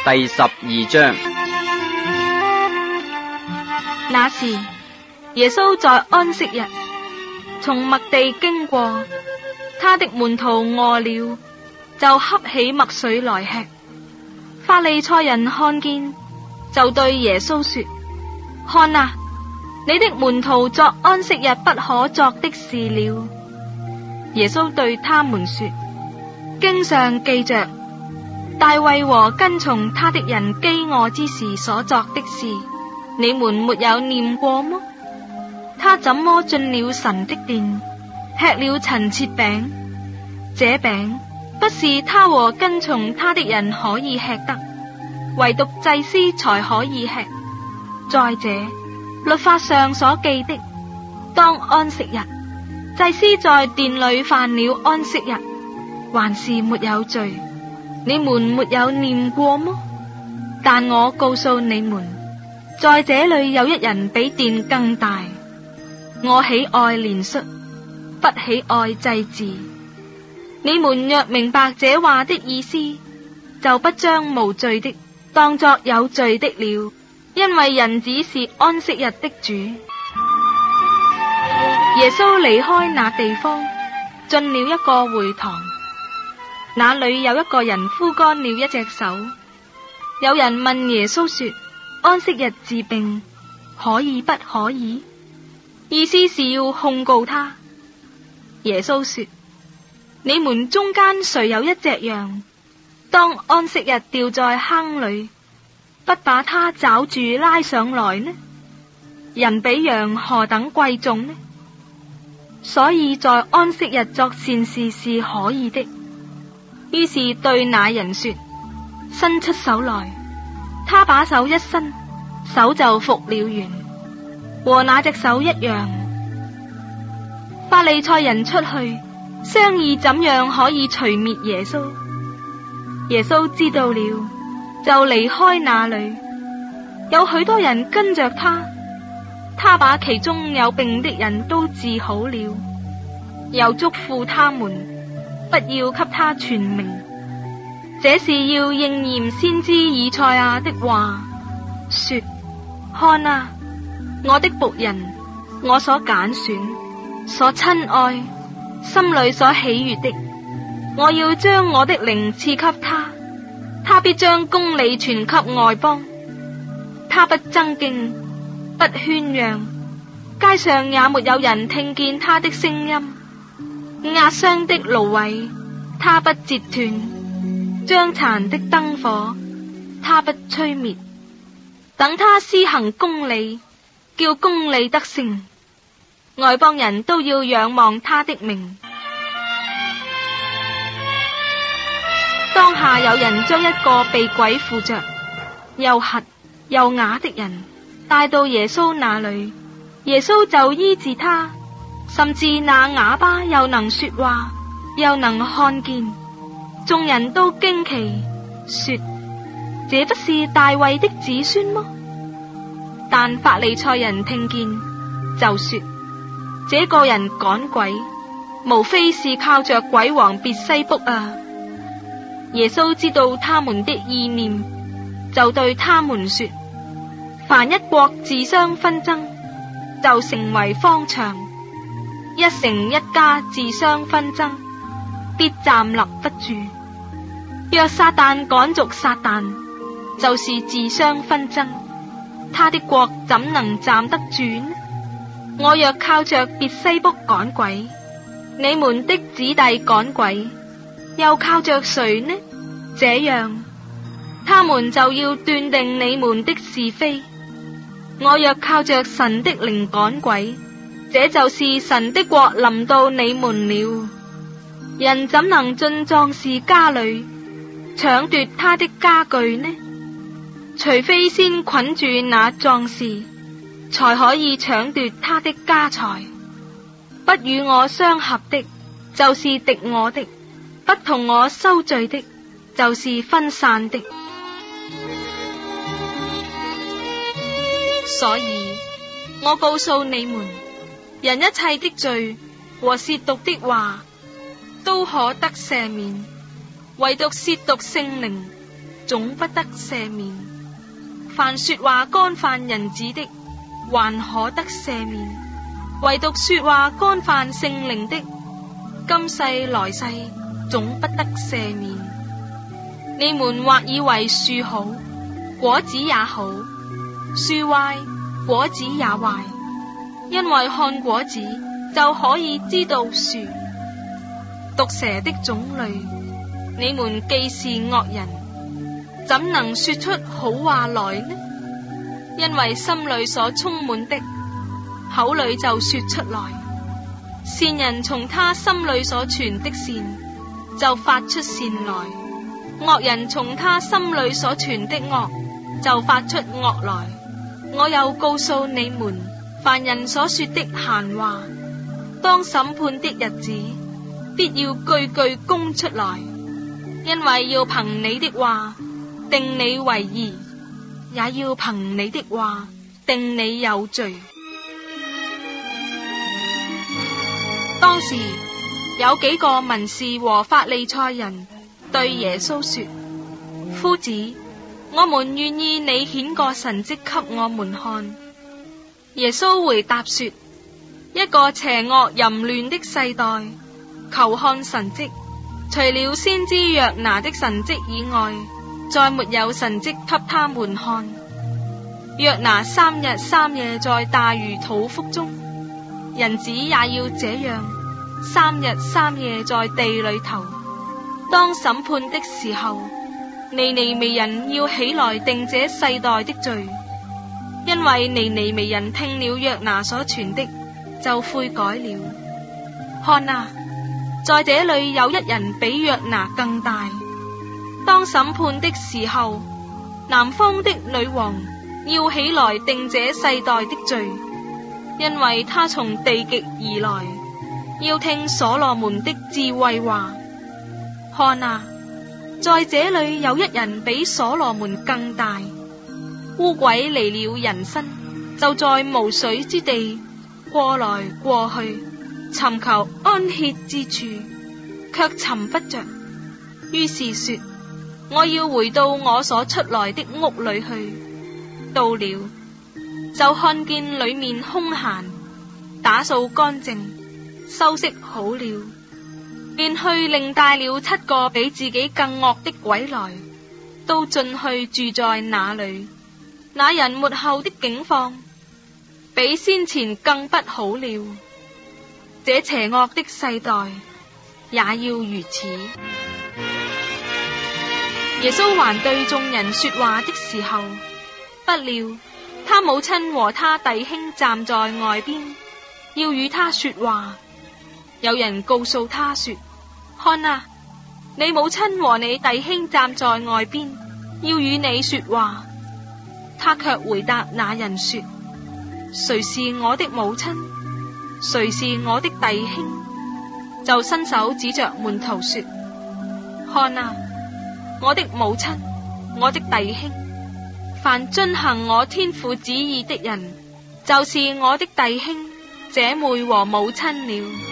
第12章。 那時，耶穌在安息日從麥地經過，他的門徒餓了，就恰起麥穗來吃。法利賽人看見，就對耶穌說：看啊，你的門徒作安息日不可作的事了。耶穌對他們說：經上記着，大衛和跟從他的人飢餓之時所作的事，你們沒有念過麼？他怎麼進了神的殿，吃了陳設餅？這餅不是他和跟從他的人可以吃的，唯獨祭司才可以吃。再者，律法上所記的，當安息日，祭司在殿裏犯了安息日，還是沒有罪，你們沒有念過麼？但我告訴你們，在這裏有一人比殿更大。我喜愛憐恤，不喜愛祭祀。你們若明白這話的意思，就不將無罪的當作有罪的了，因為人子是安息日的主。耶穌離開那地方，進了一個會堂，那裏有一個人枯乾了一隻手。有人問耶穌說：安息日治病可以不可以？意思是要控告他。耶穌說：你們中間誰有一隻羊，當安息日掉在坑裏，不把它抓住拉上來呢？人比羊何等貴重呢？所以在安息日作善事是可以的。於是對那人說：伸出手來。他把手一伸，手就復了原，和那隻手一樣。法利賽人出去商議怎樣可以除滅耶穌。耶穌知道了，就離開那裏，有許多人跟着他。他把其中有病的人都治好了，又囑咐他們不要給他傳名，這是要應驗先知以賽亞的話，說：看啊，我的僕人，我所揀選、所親愛、心裏所喜悅的，我要將我的靈賜給他，他必將公理傳給外邦。他不爭競，不喧嚷，街上也沒有人聽見他的聲音。壓傷的蘆葦，他不折斷；將殘的燈火，他不吹滅。等他施行公理，叫公理得勝，外邦人都要仰望他的名。當下有人將一個被鬼附着、又瞎又啞的人帶到耶穌那裏，耶穌就醫治他，甚至那啞巴又能說話，又能看見。眾人都驚奇，說：這不是大衛的子孫嗎？但法利賽人聽見，就說：這個人趕鬼，無非是靠着鬼王別西卜啊！耶穌知道他們的意念，就對他們說：凡一國自相紛爭，就成為荒場；一城一家自相紛爭，必站立不住。若撒旦趕逐撒旦，就是自相紛爭，他的國怎能站得住呢？我若靠着別西卜趕鬼，你們的子弟趕鬼，又靠着誰呢？這樣，他們就要斷定你們的是非。我若靠着神的靈趕鬼，這就是神的國臨到你們了。人怎能進壯士家裏，搶奪他的家具呢？除非先捆住那壯士，才可以搶奪他的家財。不與我相合的，就是敵我的；不同我收聚的，就是分散的。所以我告訴你們，人一切的罪和褻瀆的話都可得赦免，唯獨褻瀆聖靈， 總不得赦免；凡說話干犯人子的，還可得赦免；唯獨說話干犯聖靈的，今世來世總不得赦免。你們或以為樹好，果子也好；樹壞，果子也壞。因為看果子就可以知道樹。毒蛇的種類，你們既是惡人，怎能說出好話來呢？因為心裏所充滿的，口裏就說出來。善人從他心裏所存的善，就發出善來；惡人從他心裏所存的惡，就發出惡來。我又告訴你們，凡人所說的閒話，當審判的日子，必要句句供出來，因為要憑你的話定你為義，也要憑你的話定你有罪。當時有幾個文士和法利賽人對耶穌說：夫子，我們願意你顯個神蹟給我們看。耶穌回答說：一個邪惡淫亂的世代，求看神蹟，除了先知約拿的神蹟以外，再沒有神蹟給他們看。約拿3日3夜在大魚肚腹中，人子也要這樣3日3夜在地裏頭。當審判的時候，尼尼微人要起來定這世代的罪，因為尼尼微人聽了約拿所傳的，就悔改了。看啊，在這裏有一人比約拿更大。當審判的時候，南方的女王要起來定這世代的罪，因為他從地極而來，要聽所羅門的智慧話。看啊，在這裏有一人比所羅門更大。污鬼離了人身，就在無水之地過來過去，尋求安歇之處，卻尋不着。於是說：我要回到我所出來的屋裏去。到了，就看見裏面空閒，打掃乾淨，收拾好了，便去另帶了7個比自己更惡的鬼來，都進去住在那裏。那人末後的境況比先前更不好了。這邪惡的世代也要如此。耶穌還對眾人說話的時候，不料他母親和他弟兄站在外邊，要與他說話。有人告訴他說：看啊，你母親和你弟兄站在外邊，要與你說話。他卻回答那人說：誰是我的母親？誰是我的弟兄？就伸手指着門徒說：看啊，我的母親，我的弟兄！凡遵行我天父旨意的人，就是我的弟兄、姐妹和母親了。